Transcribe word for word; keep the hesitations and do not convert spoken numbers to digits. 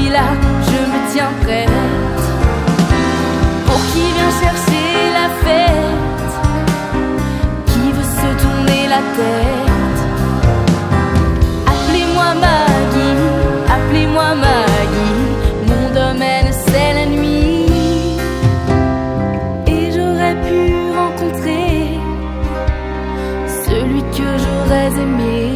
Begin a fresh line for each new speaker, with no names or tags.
suis là, je me tiens prête. Pour qui vient chercher la fête, qui veut se tourner la tête. Appelez-moi Maggie, appelez-moi Maggie, mon domaine c'est la nuit. Et j'aurais pu rencontrer celui que j'aurais aimé.